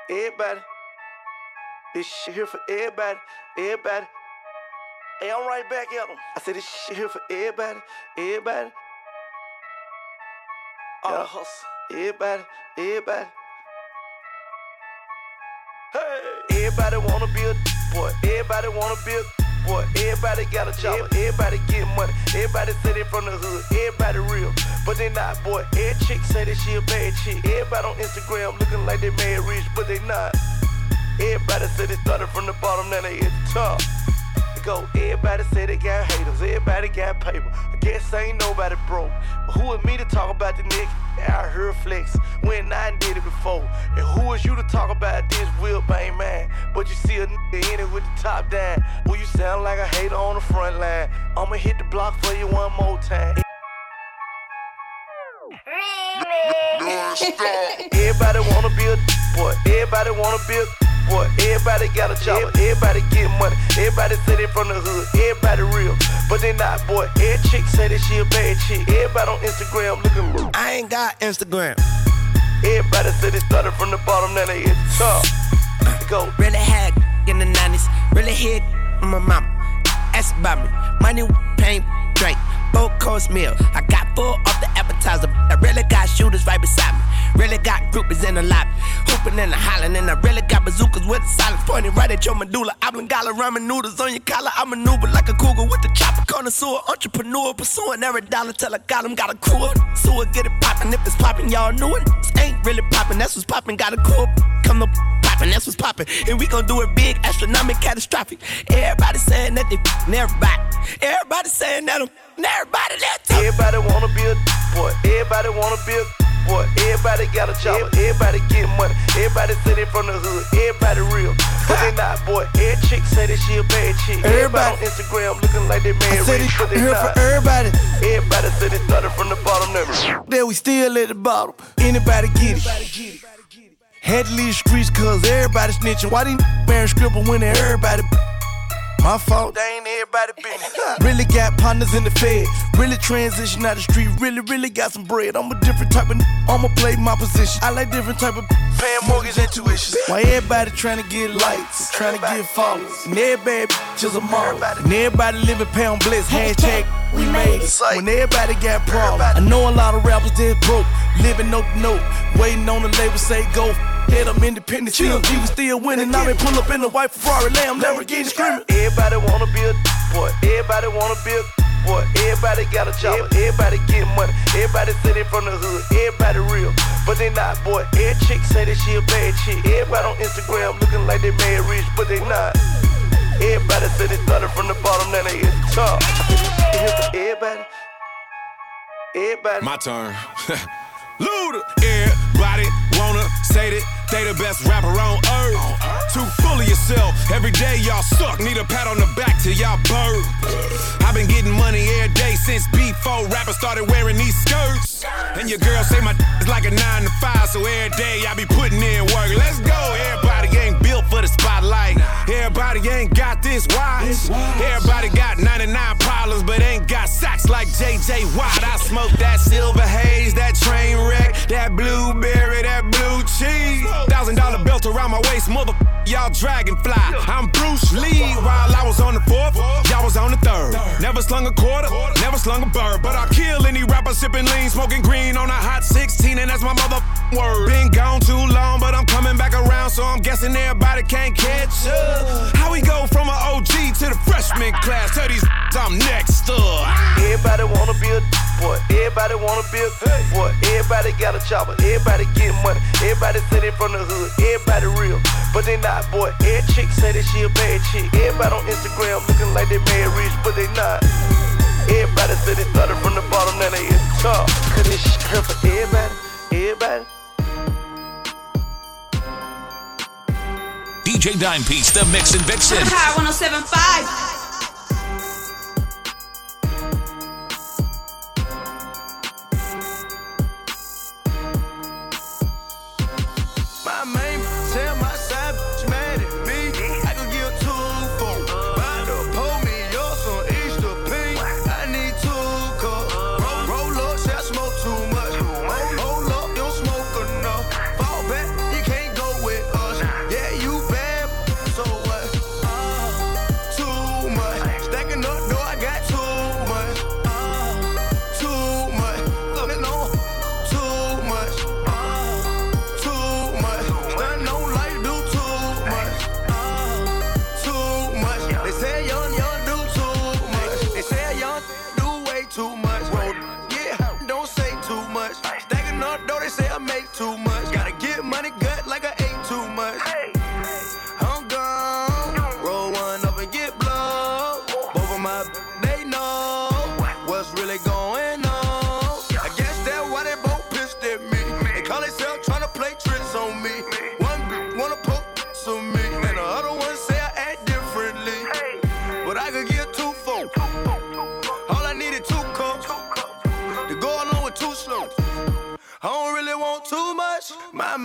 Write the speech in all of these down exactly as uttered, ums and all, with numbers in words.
everybody. This shit here for everybody, everybody. Hey, I'm right back at them. I said this shit here for everybody, everybody. All the hustle, everybody, everybody. Hey, everybody wanna be a boy, everybody wanna be a boy, everybody got a job, everybody get money, everybody say they from the hood, everybody real, but they not, boy. Every chick say that she a bad chick, everybody on Instagram looking like they mad rich, but they not. Everybody say they started from the bottom, now they at the top. They go, everybody say they got haters, everybody got paper. I guess ain't nobody broke, but who is me to talk about the nigga out here flex when I did it before? And who is you to talk about this whip ain't mine? But you see a nigga in it with the top down. Well, you sound like a hater on the front line. I'ma hit the block for you one more time. Everybody wanna be a boy, everybody wanna be a boy, everybody got a job, everybody get money, everybody say they from the hood, everybody real, but they not, boy. Every chick say that she a bad chick, everybody on Instagram looking real. I ain't got Instagram. Everybody say they started from the bottom, now they at the top. They go, really had in the nineties, really hit on my mama. Ask about me, money, pain, drink, full course meal. I got full off the appetizer. I really got shooters right beside me. Really got groupies in the lobby, hooping and hollering, and I really got bazookas with the silence pointing right at your medulla. Oblongata ramen noodles on your collar. I maneuver like a cougar with the chopper, connoisseur, entrepreneur, pursuing every dollar till I got him. Got a crew, so it get it poppin'. If it's poppin', y'all knew it. This ain't really poppin', that's what's poppin'. Got a cool, come to poppin', that's what's poppin'. And we gon' do it big, astronomic, catastrophic. Everybody saying that they f***ing everybody. Everybody saying that I'm everybody that tough. Everybody wanna be a boy, everybody wanna be a boy, everybody got a job, everybody get money, everybody say they from the hood, everybody real, but they not, boy. Every chick say that she a bad chick, everybody on Instagram looking like they mad rich, but they not. For everybody, everybody say they started from the bottom, never. Then we still at the bottom. Anybody get it? Had to leave the streets cause everybody snitching. Why these wearing scribble when they everybody? My fault, they ain't everybody business. Really got partners in the Fed. Really transition out the street. Really, really got some bread. I'm a different type of n- I'ma play my position. I like different type of paying mortgage and tuition. Why everybody trying to get likes, trying to get followers. And everybody bitches a model. And everybody living pound bliss. Hashtag we made it. When everybody got problems. I know a lot of rappers that broke. Living note to note. Waiting on the label say go. Head up independent, C M G was still winning. Now they pull up in the white Ferrari, Lamb, Lamborghini screaming. Everybody wanna be a boy, everybody wanna be a boy, everybody got a job, everybody get money, everybody say they from the hood, everybody real, but they not, boy. Every chick say that she a bad chick, everybody on Instagram looking like they mad rich, but they not. Everybody say they started from the bottom, now they at the top. Here's for everybody, everybody. My turn. Luda, everybody wanna say that they the best rapper on earth. Too full of yourself, every day y'all suck. Need a pat on the back till y'all bird. I've been getting money every day since before rappers started wearing these skirts. And your girl say my is like a nine to five, so every day I be putting in work. Let's go, everybody ain't built for the spotlight. Everybody ain't got this wise. Everybody got ninety-nine problems, but ain't got sacks like J J Watt. I smoke that silver haze, that train wreck, that blueberry, that blue cheese. Thousand dollar belt around my waist, mother y'all dragonfly. I'm Bruce Lee. While I was on the fourth, y'all was on the third. Never slung a quarter, never slung a bird, but I kill any rapper sipping lean, smoking green on a hot sixteen, and that's my mother word. Been gone too long, but I'm coming back around, so I'm guessing everybody can't catch up. How we go from an O G to the freshman class? Tell these I'm next up. Everybody wanna be a boy, everybody wanna be a boy, everybody got a job, everybody get money, everybody say they from the hood, everybody real, but they not, boy. Every chick say that she a bad chick, everybody on Instagram looking like they mad rich, but they not. Everybody say they started from the bottom, now they at the top. Cause this shit here for everybody, everybody. D J Dime Piece, the Mixin' Vixen. Power one oh seven point five. Too much. Hold up, you don't smoke enough. Fall back, you can't go with us.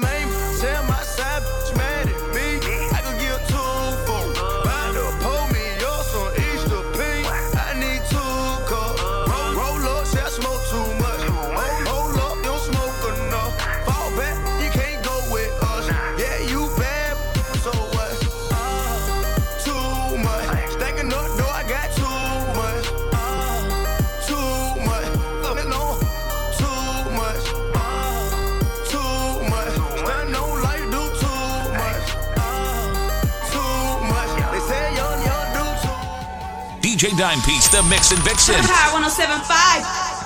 main, tell my side bitch mad at me. I could give two for round up, pull me yours on Easter pink. I need two cups. Roll, roll up, say I smoke too much. Hold, hold up, you don't smoke enough. Fall back, you can't go with us. Yeah, you bad, so what? Too much. Stacking up, though I got too much. Too much. Fucking on. Too much. Too much. Stand on life, do too much. Too much. They say young, young, do too much. D J Dimepiece, the Mix and Vixen. High one oh seven point five.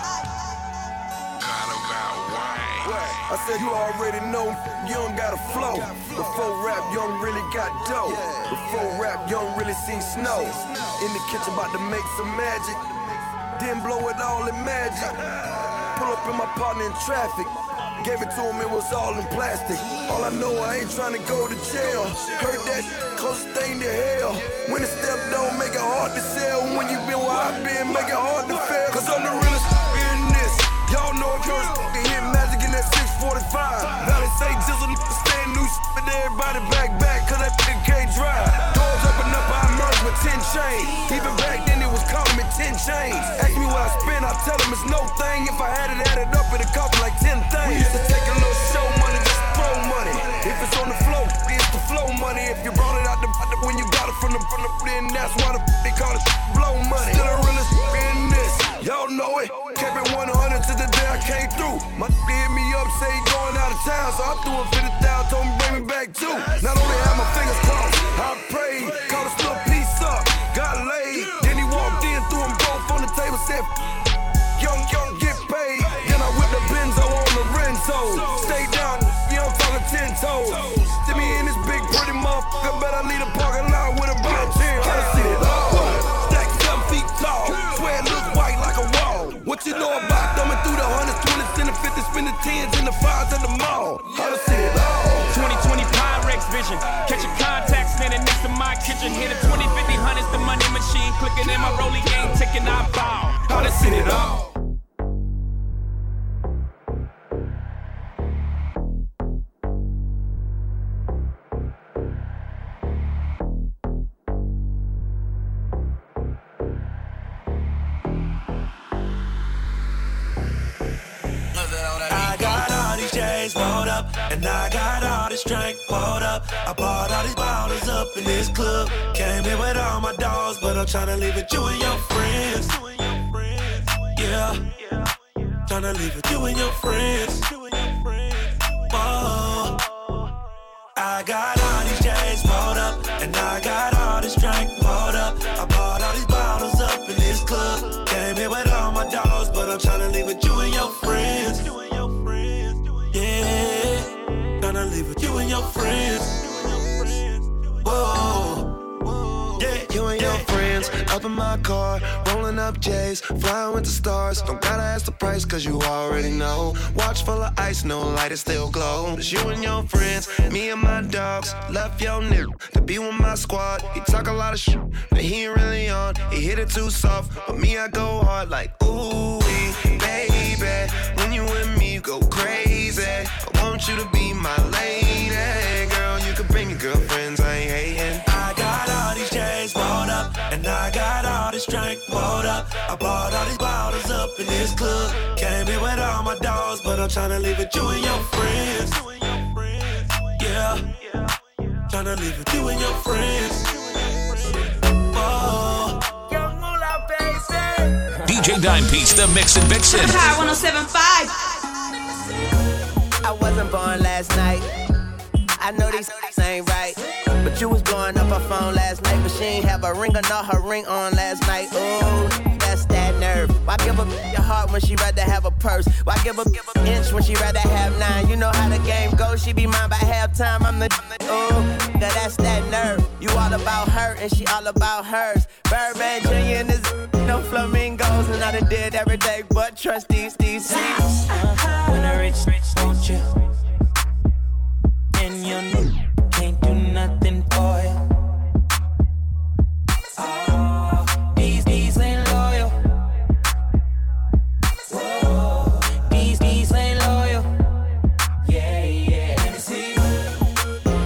I said you already know, young got a flow. Before rap, young really got dough. Before rap, young really seen snow. In the kitchen about to make some magic. Then blow it all in magic. Pull up in my partner in traffic. Gave it to him, it was all in plastic. All I know, I ain't trying to go to jail. Heard that closest thing to hell. When the step don't make it hard to sell. When you been where I been, make it hard to fail. Cause I'm the realest in this. Y'all know if you're to hit magic in that six forty-five. Valley say jizzle, stand new shit, but everybody back back, cause that nigga can't drive. Doors open up, I emerge with ten chains. Even back then, it was calling me ten chains. Ask me what I spend, I tell them it's no thing. If I had it added up, it'd cost me like ten things. We used to take a little show money, just throw money. If it's on the flow, it's the flow money. If you brought it out the, when you got it from the, from the, then that's why the, they call it blow money. Still the realest in this, y'all know it. Kept it one hundred to the day I came through. My hit me up, say he going out of town, so I threw him fifty thousand, told him bring me back too. Not only had my fingers crossed, I prayed, called a little piece up, got laid. Then he walked in, threw them both on the table, said, young, young, get paid. Then I whipped the Benzo on the Renzo. Stay down, you know, I'm talking ten toes. See me in this big pretty motherfucker, bet I need a parking lot with a block ten. I see it all. Stack seven feet tall, swear it looks white like a wall. What you know about thumbing through the hundreds, twenties, and the fifties, spin the tens and the fives at the mall? I done seen it all. twenty twenty Pyrex vision. Catching contacts standing next to my kitchen. Hit a twenty, fifty, hundreds, the money machine. Clicking in my rolling game, ticking I ball. I done seen it all. And I got all this drink poured up. I bought all these bottles up in this club. Came here with all my dogs, but I'm tryna leave with you and your friends. Yeah, tryna leave with you and your friends. Oh, I got all these J's poured up, and I got all this drink poured up. I bought all these bottles up in this club. Came here with all my dogs, but I'm tryna leave with you and your friends. Yeah, tryna leave with you and your friends. Whoa, yeah, You and your friends up in my car, rolling up J's, flying with the stars. Don't gotta ask the price, cause you already know. Watch full of ice, no light, it still glow. It's you and your friends, me and my dogs. Left your nigga to be with my squad. He talk a lot of shit, but he ain't really on. He hit it too soft, but me, I go hard like, ooh, baby. When you with me, you go crazy. I want you to be my lady. Girl, you can bring your girlfriends, I ain't hating. I got all these J's bought up, and I got all this drink bought up. I bought all these bottles up in this club. Came here with all my dogs, but I'm tryna leave with you and your friends. Yeah, tryna leave with you and your friends. Oh, young Moolah, baby. D J Dimepiece, the Mix and Vixen. High one oh seven point five. I wasn't born last night. I know these ain't right. But you was blowing up her phone last night, but she ain't have a ring or not her ring on last night. Ooh, that's that nerve. Why give a your heart when she rather have a purse? Why give a give a inch when she rather have nine? You know how the game goes. She be mine by halftime. I'm the ooh, yeah, that's that nerve. You all about her and she all about hers. Birdman Junior and this no flamingos, and I done did every day but trust these these seats. When I rich, rich, don't you? And you know, can't do nothing for you. Oh, these, these ain't loyal. Whoa, these, these ain't loyal. Yeah, yeah. Let me see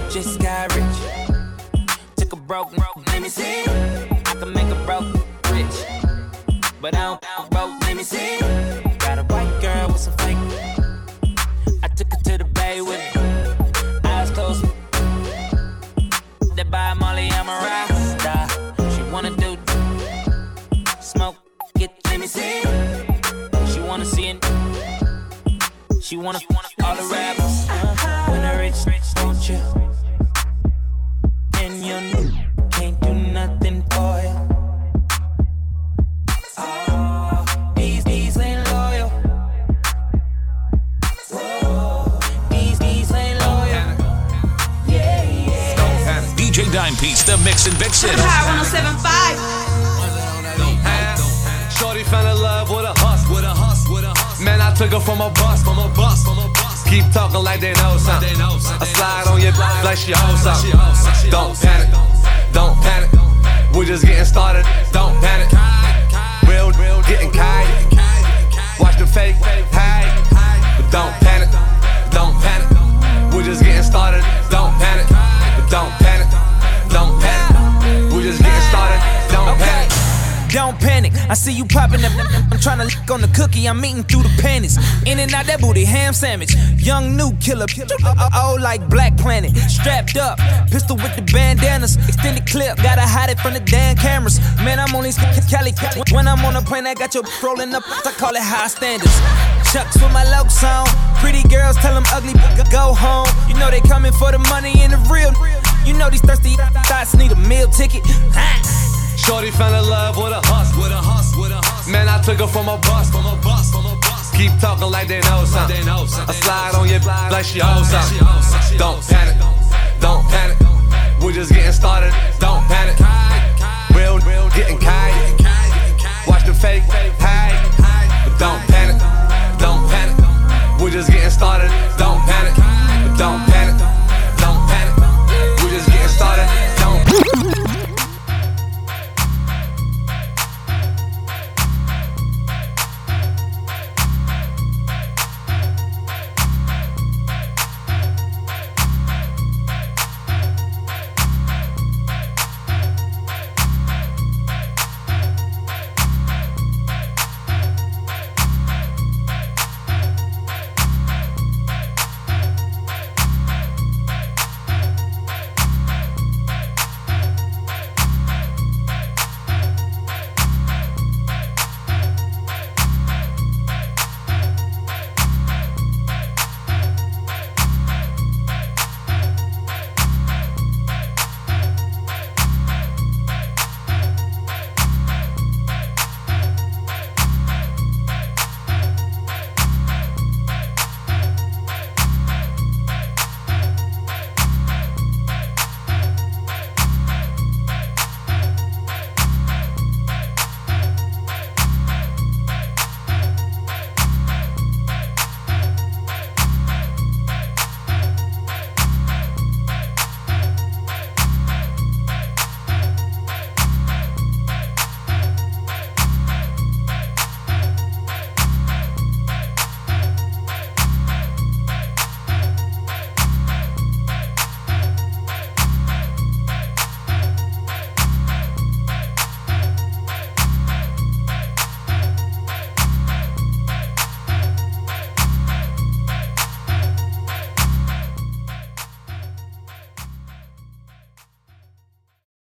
just got rich. Took a broke, let me see. I can make a broke rich, but I don't broke, let me see. Got a white girl with some fake. I took her to the bay with me. Eyes closed. That by Molly, I'm a rock star. She wanna do smoke, get, let me see. She wanna see it. She wanna, all the rappers. When the rich, rich don't you? And you can't do nothing for you. Oh, these, these ain't loyal. Whoa, these, these ain't loyal. Yeah, yeah. D J Dimepiece, the Mixin' Vixen. High one oh seven point five. Shorty fell in love with a hustle, with a hustle, with a hustle. Man, I took her from a bus, from a bus, from a bus. Keep talking like they know something. I slide on your like she owes something. Don't panic, don't panic. We're just getting started. Don't panic. Real, real, getting kite. Watch the fake, hide. But don't panic, don't panic. We're just getting started. Don't panic, don't panic, don't panic. We're just getting started. Don't panic. Don't panic, I see you popping up. I'm tryna lick on the cookie, I'm eating through the panties. In and out that booty, ham sandwich. Young new killer, oh like Black Planet. Strapped up, pistol with the bandanas. Extended clip, gotta hide it from the damn cameras. Man, I'm on these Cali. When I'm on a plane, I got your rolling up. I call it high standards. Chucks with my locs on. Pretty girls tell them ugly, go home. You know they coming for the money and the real. You know these thirsty thoughts need a meal ticket. Shorty fell in love with a hustle, with a hustle, with a hustle. Man, I took her from a bus, from a bus, from a bus. Keep talking like they know something. I slide on your like she owes something. Don't